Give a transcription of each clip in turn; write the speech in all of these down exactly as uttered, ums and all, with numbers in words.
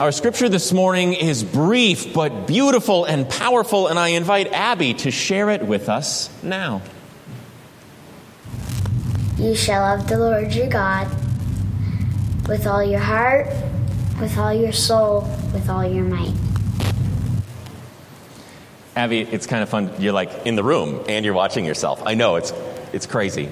Our scripture this morning is brief but beautiful and powerful, and I invite Abby to share it with us now. You shall love the Lord your God with all your heart, with all your soul, with all your might. Abby, it's kind of fun. You're like in the room and you're watching yourself. I know, it's it's crazy.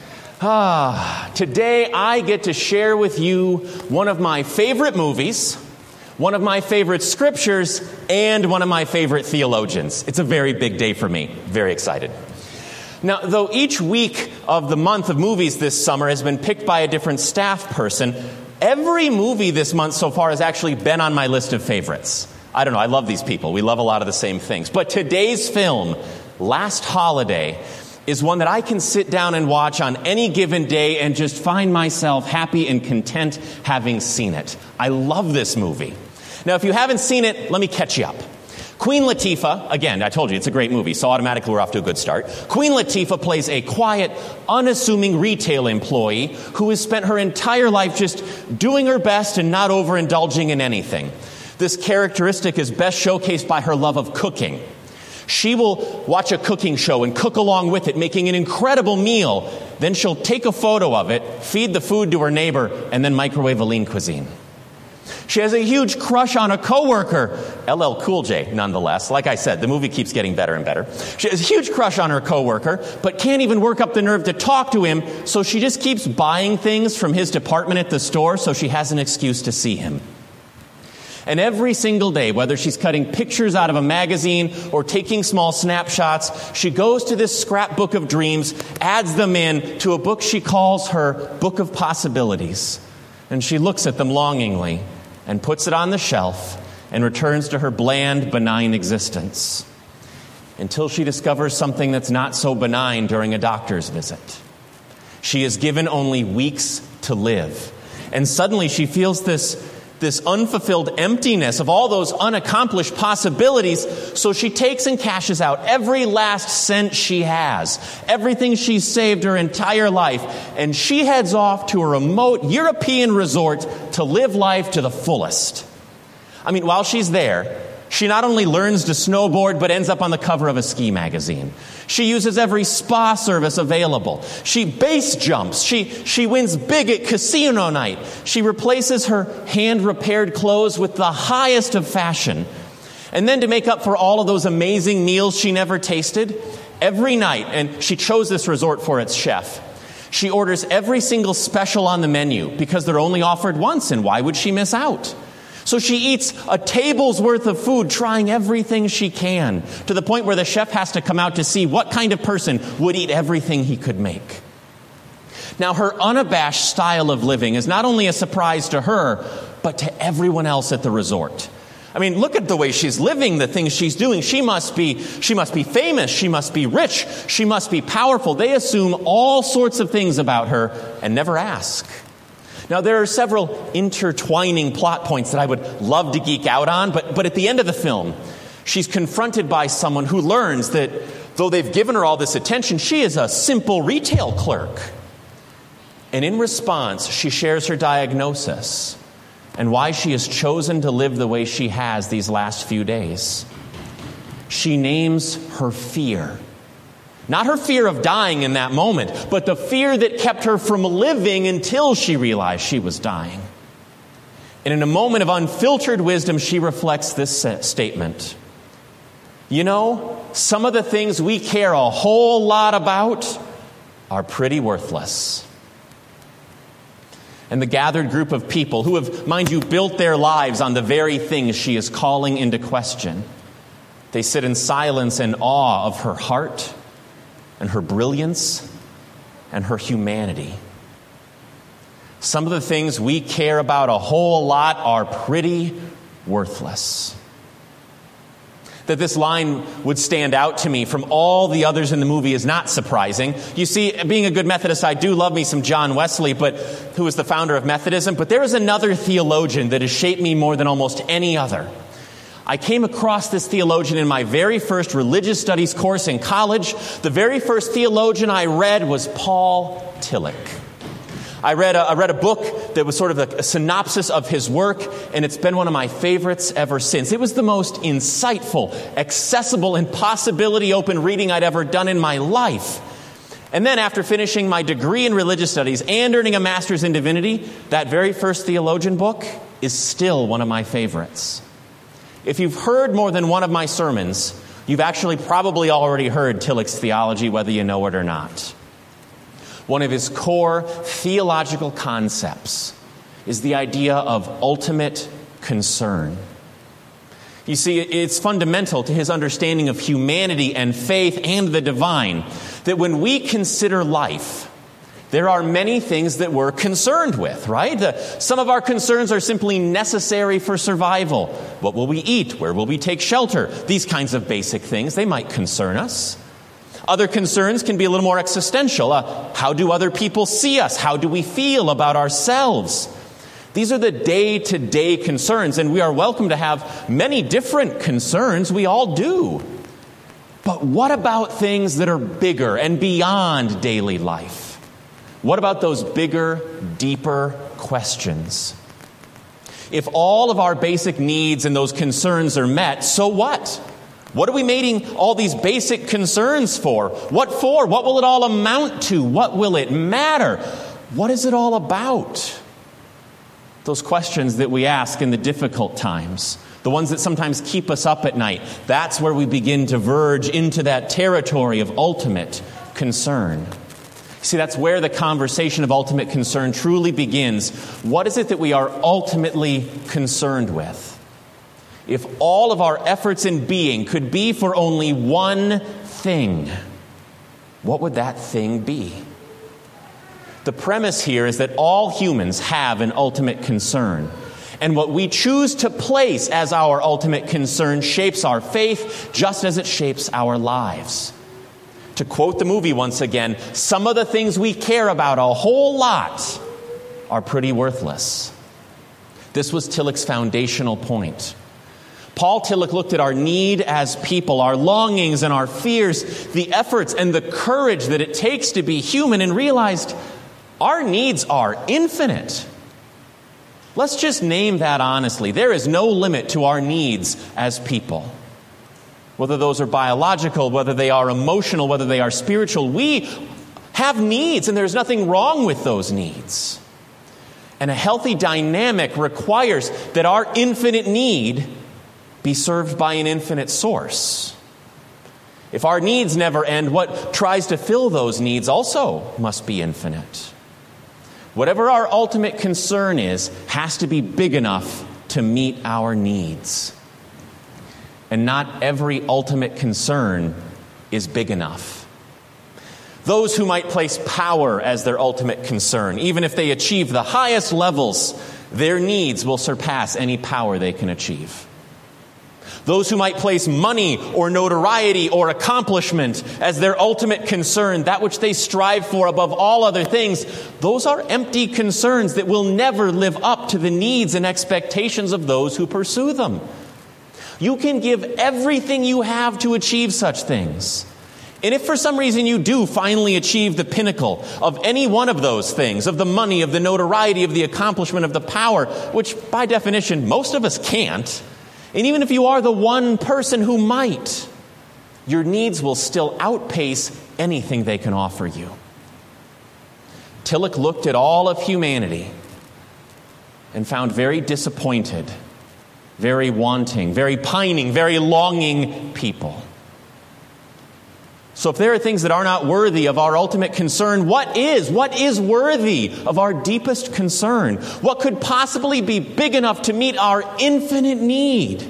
Ah, today I get to share with you one of my favorite movies, one of my favorite scriptures, and one of my favorite theologians. It's a very big day for me. Very excited. Now, though each week of the month of movies this summer has been picked by a different staff person, every movie this month so far has actually been on my list of favorites. I don't know, I love these people. We love a lot of the same things. But today's film, Last Holiday, is one that I can sit down and watch on any given day and just find myself happy and content having seen it. I love this movie. Now, if you haven't seen it, let me catch you up. Queen Latifah, again, I told you it's a great movie, so automatically we're off to a good start. Queen Latifah plays a quiet, unassuming retail employee who has spent her entire life just doing her best and not overindulging in anything. This characteristic is best showcased by her love of cooking. She will watch a cooking show and cook along with it, making an incredible meal. Then she'll take a photo of it, feed the food to her neighbor, and then microwave a lean cuisine. She has a huge crush on a coworker, L L Cool J, nonetheless. Like I said, the movie keeps getting better and better. She has a huge crush on her coworker, but can't even work up the nerve to talk to him, so she just keeps buying things from his department at the store so she has an excuse to see him. And every single day, whether she's cutting pictures out of a magazine or taking small snapshots, she goes to this scrapbook of dreams, adds them in to a book she calls her Book of Possibilities. And she looks at them longingly and puts it on the shelf and returns to her bland, benign existence until she discovers something that's not so benign during a doctor's visit. She is given only weeks to live. And suddenly she feels this this unfulfilled emptiness of all those unaccomplished possibilities, so she takes and cashes out every last cent she has, everything she's saved her entire life, and she heads off to a remote European resort to live life to the fullest. I mean, while she's there, she not only learns to snowboard, but ends up on the cover of a ski magazine. She uses every spa service available. She base jumps. She, she wins big at casino night. She replaces her hand-repaired clothes with the highest of fashion. And then to make up for all of those amazing meals she never tasted, every night, and she chose this resort for its chef, she orders every single special on the menu because they're only offered once, and why would she miss out? So she eats a table's worth of food, trying everything she can, to the point where the chef has to come out to see what kind of person would eat everything he could make. Now, her unabashed style of living is not only a surprise to her, but to everyone else at the resort. I mean, look at the way she's living, the things she's doing. She must be, she must be famous. She must be rich. She must be powerful. They assume all sorts of things about her and never ask. Now, there are several intertwining plot points that I would love to geek out on, but, but at the end of the film, she's confronted by someone who learns that though they've given her all this attention, she is a simple retail clerk. And in response, she shares her diagnosis and why she has chosen to live the way she has these last few days. She names her fear. Not her fear of dying in that moment, but the fear that kept her from living until she realized she was dying. And in a moment of unfiltered wisdom, she reflects this statement. You know, some of the things we care a whole lot about are pretty worthless. And the gathered group of people who have, mind you, built their lives on the very things she is calling into question, they sit in silence and awe of her heart and her brilliance and her humanity. Some of the things we care about a whole lot are pretty worthless. That this line would stand out to me from all the others in the movie is not surprising. You see, being a good Methodist, I do love me some John Wesley, but who was the founder of Methodism. But there is another theologian that has shaped me more than almost any other. I came across this theologian in my very first religious studies course in college. The very first theologian I read was Paul Tillich. I read, a, I read a book that was sort of a, a synopsis of his work, and it's been one of my favorites ever since. It was the most insightful, accessible, and possibility-open reading I'd ever done in my life. And then after finishing my degree in religious studies and earning a master's in divinity, that very first theologian book is still one of my favorites. If you've heard more than one of my sermons, you've actually probably already heard Tillich's theology, whether you know it or not. One of his core theological concepts is the idea of ultimate concern. You see, it's fundamental to his understanding of humanity and faith and the divine that when we consider life, there are many things that we're concerned with, right? The, some of our concerns are simply necessary for survival. What will we eat? Where will we take shelter? These kinds of basic things, they might concern us. Other concerns can be a little more existential. Uh, how do other people see us? How do we feel about ourselves? These are the day-to-day concerns, and we are welcome to have many different concerns. We all do. But what about things that are bigger and beyond daily life? What about those bigger, deeper questions? If all of our basic needs and those concerns are met, so what? What are we making all these basic concerns for? What for? What will it all amount to? What will it matter? What is it all about? Those questions that we ask in the difficult times, the ones that sometimes keep us up at night, that's where we begin to verge into that territory of ultimate concern. See, that's where the conversation of ultimate concern truly begins. What is it that we are ultimately concerned with? If all of our efforts in being could be for only one thing, what would that thing be? The premise here is that all humans have an ultimate concern. And what we choose to place as our ultimate concern shapes our faith just as it shapes our lives. To quote the movie once again, some of the things we care about a whole lot are pretty worthless. This was Tillich's foundational point. Paul Tillich looked at our need as people, our longings and our fears, the efforts and the courage that it takes to be human, and realized our needs are infinite. Let's just name that honestly. There is no limit to our needs as people. Whether those are biological, whether they are emotional, whether they are spiritual, we have needs, and there's nothing wrong with those needs. And a healthy dynamic requires that our infinite need be served by an infinite source. If our needs never end, what tries to fill those needs also must be infinite. Whatever our ultimate concern is, has to be big enough to meet our needs. And not every ultimate concern is big enough. Those who might place power as their ultimate concern, even if they achieve the highest levels, their needs will surpass any power they can achieve. Those who might place money or notoriety or accomplishment as their ultimate concern, that which they strive for above all other things, those are empty concerns that will never live up to the needs and expectations of those who pursue them. You can give everything you have to achieve such things. And if for some reason you do finally achieve the pinnacle of any one of those things, of the money, of the notoriety, of the accomplishment, of the power, which by definition most of us can't, and even if you are the one person who might, your needs will still outpace anything they can offer you. Tillich looked at all of humanity and found very disappointed, very wanting, very pining, very longing people. So if there are things that are not worthy of our ultimate concern, what is? What is worthy of our deepest concern? What could possibly be big enough to meet our infinite need?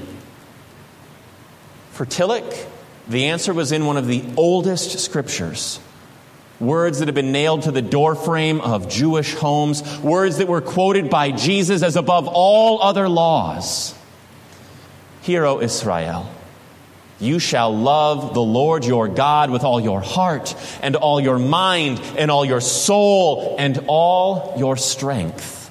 For Tillich, the answer was in one of the oldest scriptures. Words that have been nailed to the doorframe of Jewish homes. Words that were quoted by Jesus as above all other laws. Hear, O Israel, you shall love the Lord your God with all your heart and all your mind and all your soul and all your strength.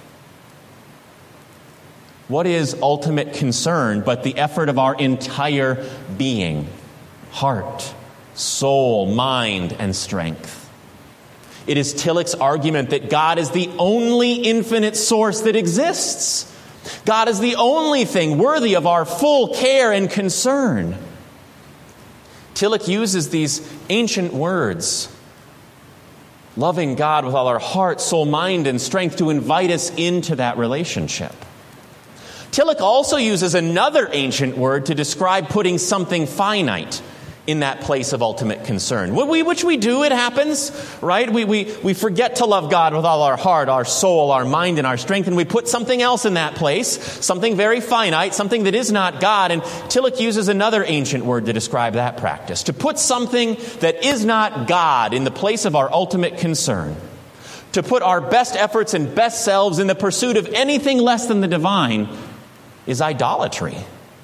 What is ultimate concern but the effort of our entire being, heart, soul, mind, and strength? It is Tillich's argument that God is the only infinite source that exists. God is the only thing worthy of our full care and concern. Tillich uses these ancient words, loving God with all our heart, soul, mind, and strength, to invite us into that relationship. Tillich also uses another ancient word to describe putting something finite in that place of ultimate concern. Which we do, it happens, right? We, we, we forget to love God with all our heart, our soul, our mind, and our strength, and we put something else in that place, something very finite, something that is not God. And Tillich uses another ancient word to describe that practice, to put something that is not God in the place of our ultimate concern, to put our best efforts and best selves in the pursuit of anything less than the divine, is idolatry.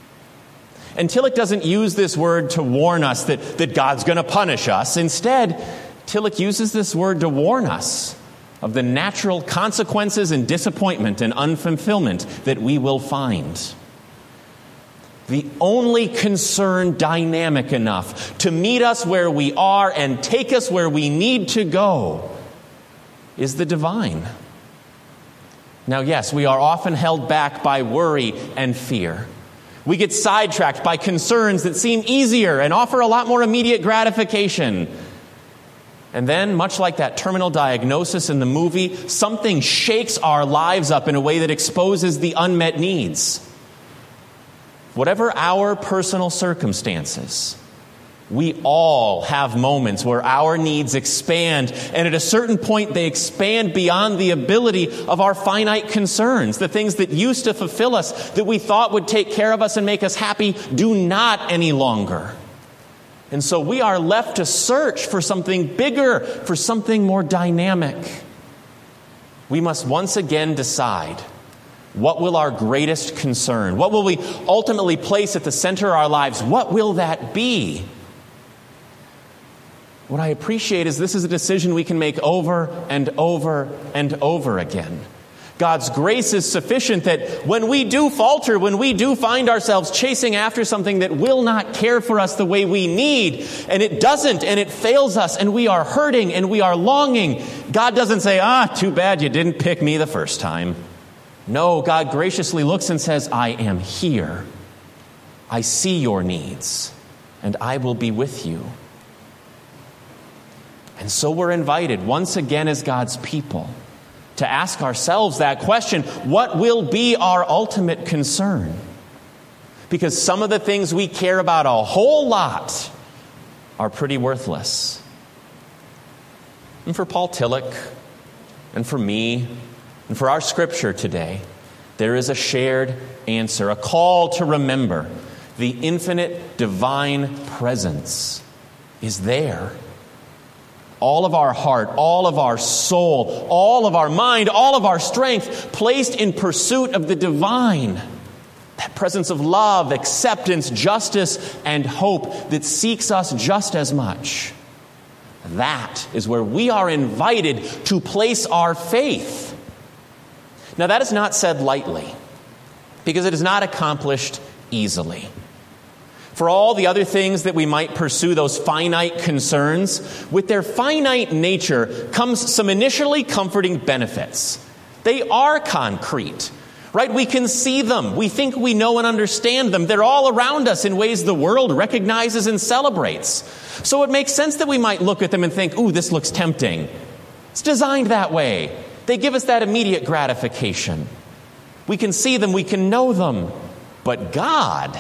And Tillich doesn't use this word to warn us that, that God's going to punish us. Instead, Tillich uses this word to warn us of the natural consequences and disappointment and unfulfillment that we will find. The only concern dynamic enough to meet us where we are and take us where we need to go is the divine. Now, yes, we are often held back by worry and fear. We get sidetracked by concerns that seem easier and offer a lot more immediate gratification. And then, much like that terminal diagnosis in the movie, something shakes our lives up in a way that exposes the unmet needs. Whatever our personal circumstances, we all have moments where our needs expand, and at a certain point they expand beyond the ability of our finite concerns. The things that used to fulfill us, that we thought would take care of us and make us happy, do not any longer. And so we are left to search for something bigger, for something more dynamic. We must once again decide, what will our greatest concern? What will we ultimately place at the center of our lives? What will that be? What I appreciate is this is a decision we can make over and over and over again. God's grace is sufficient that when we do falter, when we do find ourselves chasing after something that will not care for us the way we need, and it doesn't, and it fails us, and we are hurting, and we are longing, God doesn't say, ah, too bad you didn't pick me the first time. No, God graciously looks and says, I am here. I see your needs, and I will be with you. And so we're invited once again as God's people to ask ourselves that question, what will be our ultimate concern? Because some of the things we care about a whole lot are pretty worthless. And for Paul Tillich, and for me, and for our scripture today, there is a shared answer, a call to remember the infinite divine presence is there. All of our heart, all of our soul, all of our mind, all of our strength placed in pursuit of the divine. That presence of love, acceptance, justice, and hope that seeks us just as much. That is where we are invited to place our faith. Now, that is not said lightly, because it is not accomplished easily. For all the other things that we might pursue, those finite concerns, with their finite nature comes some initially comforting benefits. They are concrete, right? We can see them. We think we know and understand them. They're all around us in ways the world recognizes and celebrates. So it makes sense that we might look at them and think, ooh, this looks tempting. It's designed that way. They give us that immediate gratification. We can see them, we can know them. But God...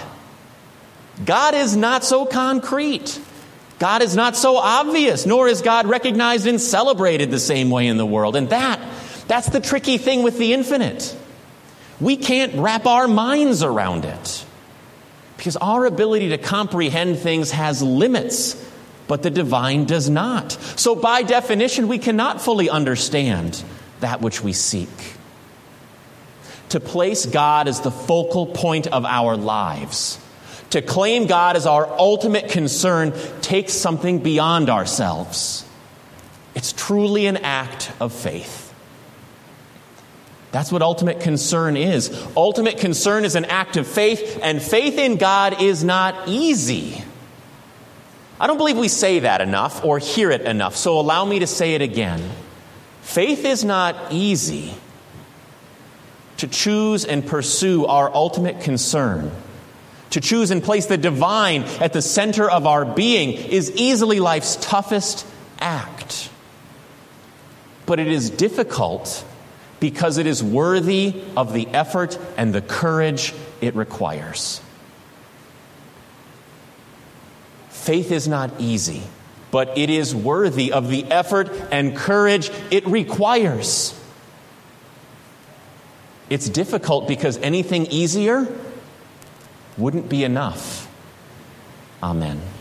God is not so concrete. God is not so obvious, nor is God recognized and celebrated the same way in the world. And that, that's the tricky thing with the infinite. We can't wrap our minds around it because our ability to comprehend things has limits, but the divine does not. So by definition, we cannot fully understand that which we seek. To place God as the focal point of our lives, to claim God as our ultimate concern, takes something beyond ourselves. It's truly an act of faith. That's what ultimate concern is. Ultimate concern is an act of faith, and faith in God is not easy. I don't believe we say that enough or hear it enough, so allow me to say it again. Faith is not easy. To choose and pursue our ultimate concern, to choose and place the divine at the center of our being, is easily life's toughest act. But it is difficult because it is worthy of the effort and the courage it requires. Faith is not easy, but it is worthy of the effort and courage it requires. It's difficult because anything easier wouldn't be enough. Amen.